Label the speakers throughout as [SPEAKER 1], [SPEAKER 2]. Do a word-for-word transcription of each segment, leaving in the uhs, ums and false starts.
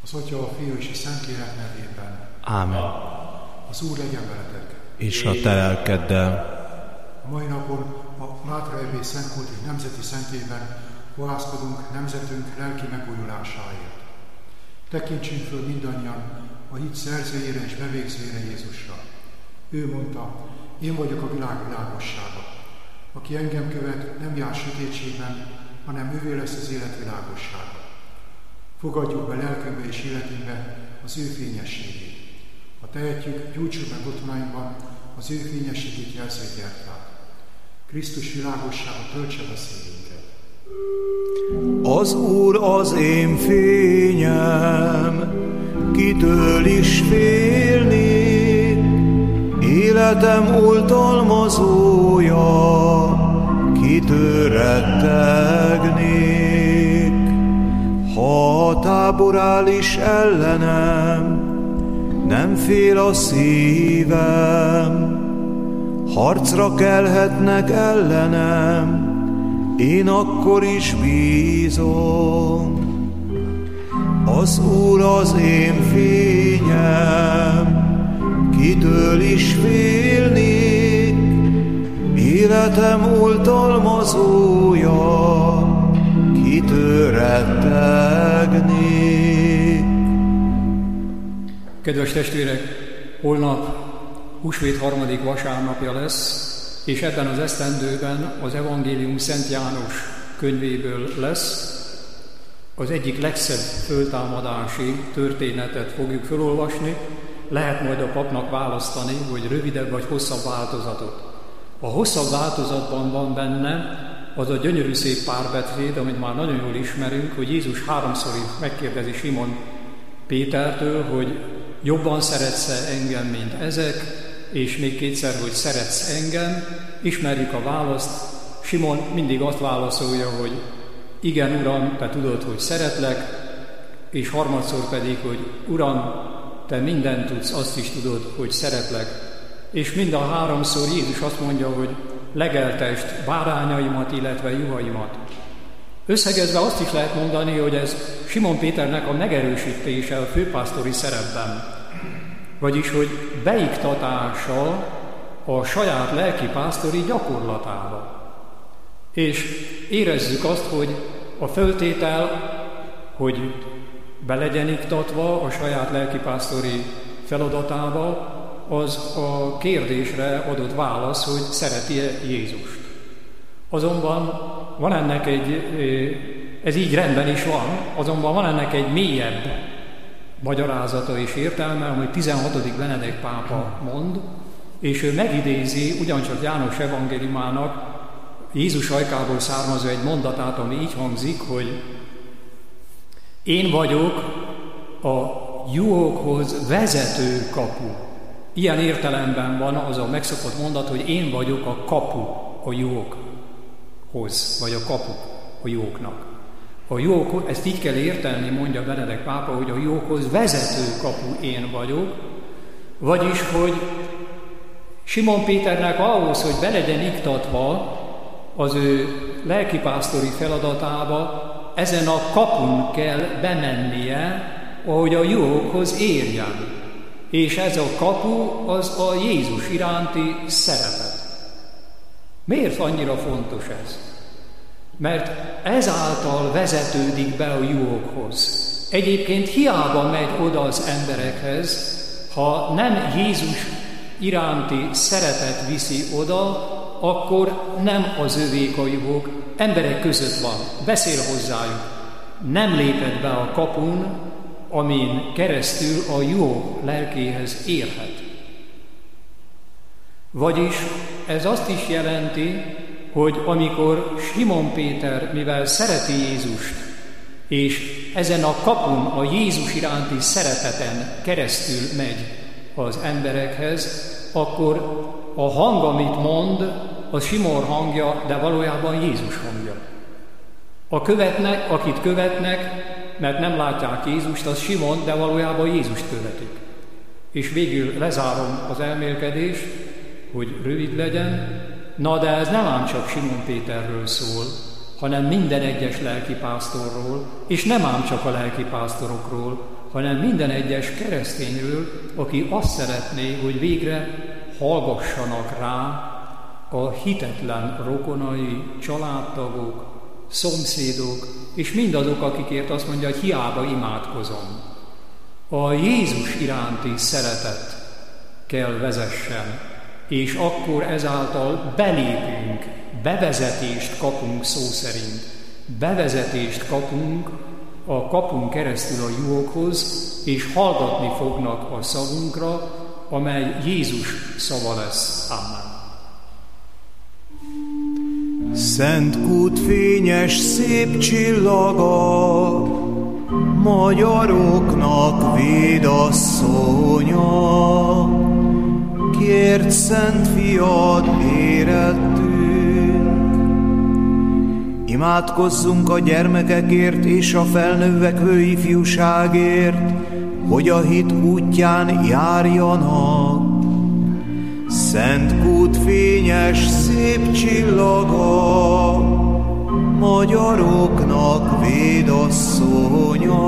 [SPEAKER 1] Az Atya, a Fiú és a Szentlélek nevében.
[SPEAKER 2] Ámen.
[SPEAKER 1] Az Úr legyen veletek.
[SPEAKER 2] És a te lelkeddel.
[SPEAKER 1] A mai napon a Mátra Erdély Szentkulti Nemzeti Szentjében fohászkodunk nemzetünk lelki megújulásáért. Tekintsünk föl mindannyian a hit szerzőjére és bevégzőjére, Jézusra. Ő mondta, én vagyok a világ világossága. Aki engem követ, nem jár sötétségben, hanem ővé lesz az élet világossága. Fogadjuk be lelkünkbe és életünkbe az ő fényességét. Ha tehetjük, gyújtsuk meg otthonainkban az ő fényességét jelző gyertyát. Krisztus világossága töltse be szívünket.
[SPEAKER 3] Az Úr az én fényem, kitől is félnék, életem oltalmazója, kitől rettegnék. Ha a tábor áll is ellenem, nem fél a szívem, harcra kelhetnek ellenem, én akkor is bízom. Az Úr az én fényem, kitől is félnék, életem oltalmazója, kitől rettegnék.
[SPEAKER 4] Kedves testvérek, holnap húsvét harmadik vasárnapja lesz, és ebben az esztendőben az Evangélium Szent János könyvéből lesz. Az egyik legszebb föltámadási történetet fogjuk felolvasni. Lehet majd a papnak választani, hogy rövidebb vagy hosszabb változatot. A hosszabb változatban van benne az a gyönyörű szép párbeszéd, amit már nagyon jól ismerünk, hogy Jézus háromszor megkérdezi Simon Pétertől, hogy jobban szeretsz engem, mint ezek, és még kétszer, hogy szeretsz engem. Ismerjük a választ. Simon mindig azt válaszolja, hogy igen, Uram, te tudod, hogy szeretlek, és harmadszor pedig, hogy Uram, te mindent tudsz, azt is tudod, hogy szeretlek. És mind a háromszor Jézus azt mondja, hogy legeltest bárányaimat, illetve juhaimat. Összegezve azt is lehet mondani, hogy ez Simon Péternek a megerősítése a főpásztori szerepben. Vagyis, hogy beiktatása a saját lelkipásztori gyakorlatába. És érezzük azt, hogy a föltétel, hogy be legyen iktatva a saját lelkipásztori feladatába, az a kérdésre adott válasz, hogy szereti-e Jézust. Azonban van ennek egy, ez így rendben is van, azonban van ennek egy mélyebb magyarázata és értelme, amit tizenhatodik Benedek pápa mond, és ő megidézi ugyancsak János evangéliumának Jézus ajkából származó egy mondatát, ami így hangzik, hogy én vagyok a juhokhoz vezető kapu. Ilyen értelemben van az a megszokott mondat, hogy én vagyok a kapu a juhokhoz, vagy a kapu a juhoknak. A juhok, ezt így kell érteni, mondja Benedek pápa, hogy a juhokhoz vezető kapu én vagyok, vagyis, hogy Simon Péternek ahhoz, hogy be legyen iktatva az ő lelkipásztori feladatába, ezen a kapun kell bemennie, ahogy a juhokhoz érjen. És ez a kapu az a Jézus iránti szeretet. Miért annyira fontos ez? Mert ezáltal vezetődik be a juhokhoz. Egyébként hiába megy oda az emberekhez, ha nem Jézus iránti szeretet viszi oda, akkor nem az övék a juhok, emberek között van, beszél hozzájuk. Nem lépett be a kapun, amin keresztül a juhok lelkéhez érhet. Vagyis ez azt is jelenti, hogy amikor Simon Péter, mivel szereti Jézust, és ezen a kapun, a Jézus iránti szereteten keresztül megy az emberekhez, akkor a hang, amit mond, az Simon hangja, de valójában Jézus hangja. A követnek, akit követnek, mert nem látják Jézust, az Simon, de valójában Jézust követik. És végül lezárom az elmélkedést, hogy rövid legyen. Na, de ez nem ám csak Simon Péterről szól, hanem minden egyes lelkipásztorról, és nem ám csak a lelkipásztorokról, hanem minden egyes keresztényről, aki azt szeretné, hogy végre hallgassanak rá a hitetlen rokonai, családtagok, szomszédok, és mindazok, akikért azt mondja, hogy hiába imádkozom. A Jézus iránti szeretet kell vezessen, és akkor ezáltal belépünk, bevezetést kapunk szó szerint. Bevezetést kapunk a kapunk keresztül a juhokhoz, és hallgatni fognak a szavunkra, amely Jézus szava lesz. Amen.
[SPEAKER 3] Szent kút fényes szép csillaga, magyaroknak védasszonya, kért szent fiad érettünk. Imádkozzunk a gyermekekért és a felnövekvő ifjúságért, hogy a hit útján járjanak. Szent kút fényes szép csillaga, magyaroknak védasszonya,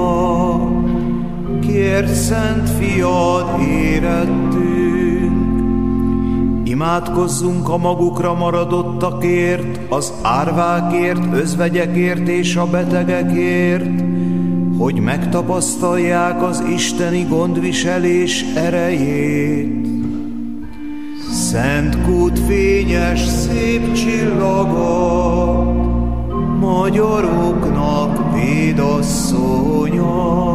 [SPEAKER 3] kért szent fiad érettünk. Imádkozzunk a magukra maradottakért, az árvákért, özvegyekért és a betegekért, hogy megtapasztalják az isteni gondviselés erejét. Szent kút fényes szép csillaga, magyaroknak védasszonya,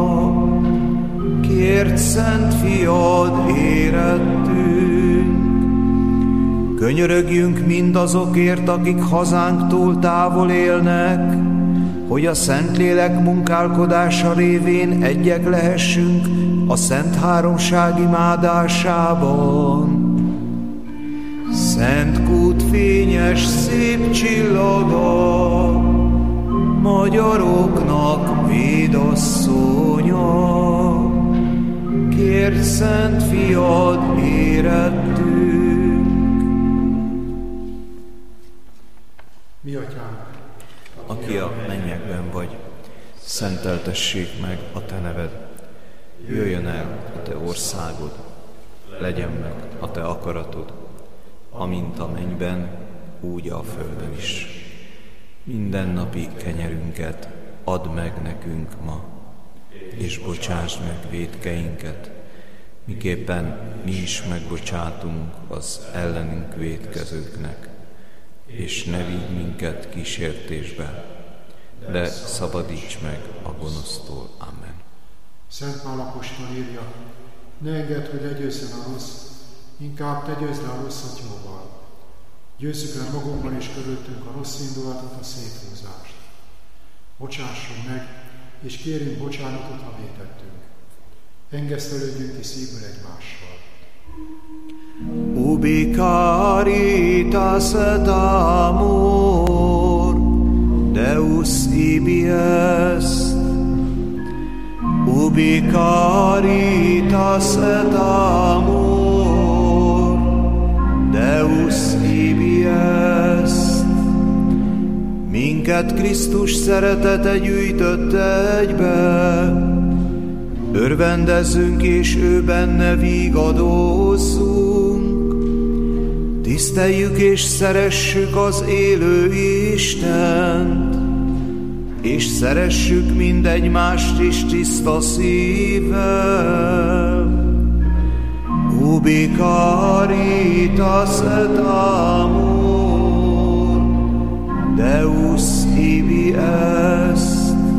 [SPEAKER 3] kért szent fiad érettünk. Könyörögjünk mindazokért, akik hazánktól távol élnek, hogy a Szentlélek munkálkodása révén egyek lehessünk a Szent Háromság imádásában. Szent kút fényes szép csillaga, magyaroknak védasszonya, kért szent fiad érettünk.
[SPEAKER 1] Mi atyánk,
[SPEAKER 2] aki a mennyekben vagy, szenteltessék meg a te neved. Jöjjön el a te országod, legyen meg a te akaratod, amint a mennyben, úgy a földön is. Mindennapi kenyerünket add meg nekünk ma, és bocsásd meg vétkeinket, miképpen mi is megbocsátunk az ellenünk vétkezőknek. És ne vigy minket kísértésbe, de szabadíts meg a gonosztól. Amen.
[SPEAKER 1] Szent Pál apostol írja, ne engedd, hogy legyőzzön a rossz, inkább te győzd le a rosszat jóval. Győzzük le magunkban és körülöttünk a rossz indulatot, a széthúzást. Bocsássunk meg, és kérjünk bocsánatot, ha vétettünk. Engesztelődjünk ki szívből egymással.
[SPEAKER 3] Ubi caritas et amor, Deus ibi est. Ubi caritas et amor, Deus ibi est. Minket Krisztus szeretete gyűjtött egybe, örvendezzünk és ő benne vigadozzunk. Tiszteljük és szeressük az élő Istent, és szeressük mindegymást is tiszta szívvel. Ubi caritas et amor, Deus ibi est.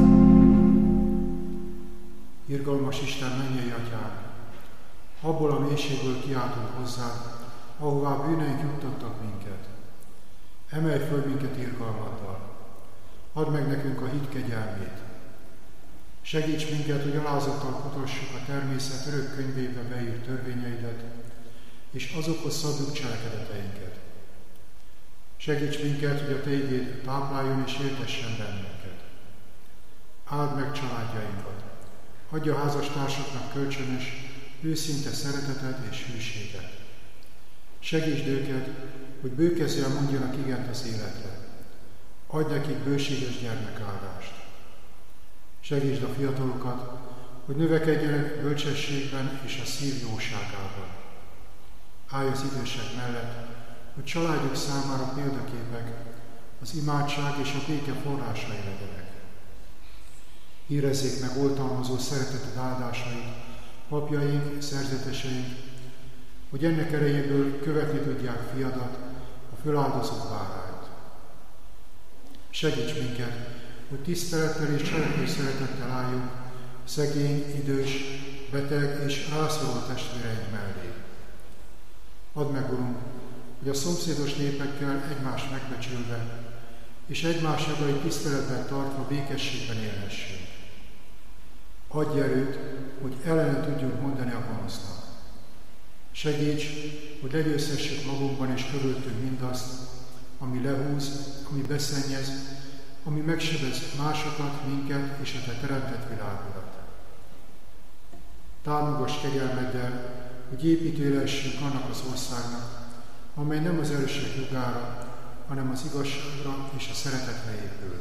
[SPEAKER 1] Irgalmas Isten, mennyei atyánk, abból a mélységből kiáltunk hozzád, ahová bűneink juttattak minket. Emelj föl minket irgalmaddal. Add meg nekünk a hit kegyelmét. Segíts minket, hogy alázattal kutassuk a természet örök könyvébe beírt törvényeidet, és azokhoz szabjuk cselekedeteinket. Segíts minket, hogy a te igéd tápláljon és éltessen bennünket. Áld meg családjainkat. Adja a házastársaknak kölcsönös, őszinte szeretetet és hűséget. Segítsd őket, hogy bőkezzel mondjanak igent az életre. Adj nekik bőséges gyermekáldást. Segítsd a fiatalokat, hogy növekedjenek bölcsességben és a szív jóságában. Állj az idősek mellett, hogy családjuk számára példaképek, az imádság és a béke forrásai legyenek. Hírezzék meg oltalmazó szereteted áldásait, papjaink, szerzeteseink, hogy ennek erejéből követni tudják fiadat, a föláldozott bárányt. Segíts minket, hogy tisztelettel és cselekvő szeretettel álljunk szegény, idős, beteg és rászoruló testvéreink mellé. Add meg, Urunk, hogy a szomszédos népekkel egymást megbecsülve és egymás jogait tiszteletben tartva békességben élhessünk. Adj erőt, hogy ellene tudjunk mondani a gonosznak. Segíts, hogy legyőzhessük magunkban és körülöttünk mindazt, ami lehúz, ami beszennyez, ami megsebez másokat, minket és a Te teremtett világodat. Támogass kegyelmeddel, hogy építő lehessünk annak az országnak, amely nem az erősek jogára, hanem az igazságra és a szeretetre épül.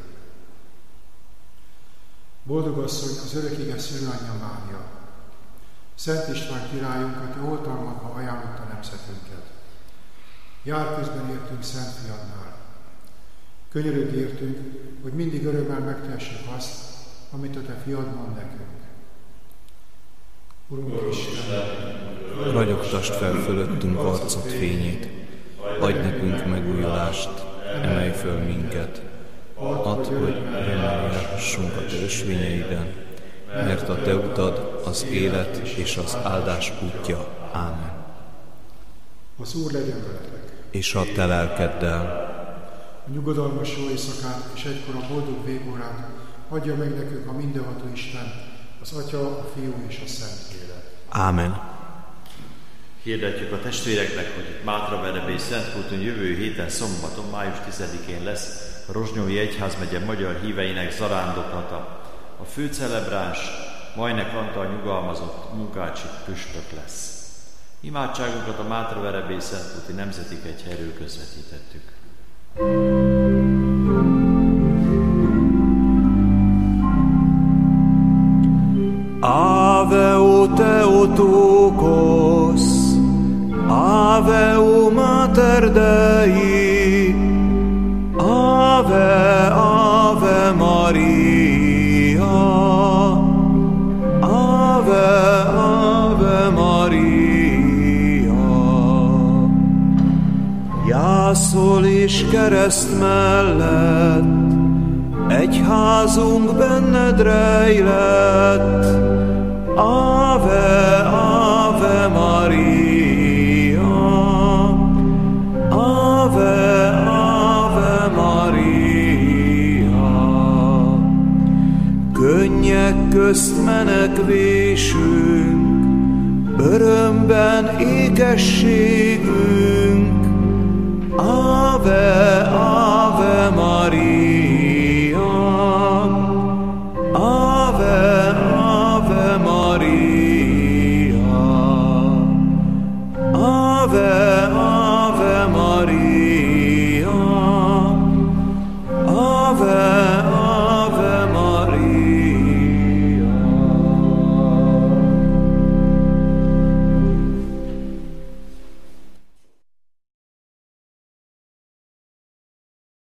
[SPEAKER 1] Boldog asszony, az örökkéges szülőanyja Mária! Szent István királyunk, a Te oltalmadba ajánlotta nemzetünket. Jár közben értünk Szent Fiadnál. Könyörögj értünk, hogy mindig örömmel megtehessük azt, amit a Te Fiad mond nekünk. Urunk Isten,
[SPEAKER 2] ragyogtasd fel fölöttünk arcod fényét, adj nekünk megújulást, emelj föl minket, add, hogy örömmel járhassunk a Te ösvényeiden, mert a Te utad az élet és az áldás útja. Ámen.
[SPEAKER 1] Az Úr legyen veletek.
[SPEAKER 2] És a Te lelkeddel.
[SPEAKER 1] A nyugodalmas jó éjszakát és egykor a boldog végórát adja meg nekünk a mindenható Isten, az Atya, a Fiú és a Szentlélek.
[SPEAKER 2] Ámen.
[SPEAKER 5] Hirdetjük a testvéreknek, hogy itt Mátraverebély Szentkulton jövő héten szombaton, május tizedikén lesz a Rozsnyói Egyházmegye magyar híveinek zarándoklata. A főcelebráns Vajnek Antal nyugalmazott munkácsi püspök lesz. Imádságunkat a Mátraverebély Szentkulti Nemzeti Kegyhelyről közvetítettük.
[SPEAKER 3] Ave o Theotokos, Ave o Mater Dei, Ave, Ave Maria, Ave, Ave Maria. Jászol és kereszt mellett egyházunk benned rejlett. Ave, Ave Maria, Ave, Ave Maria. Könnyek közt menekvésünk, örömben ékességünk. Ave, Ave Maria.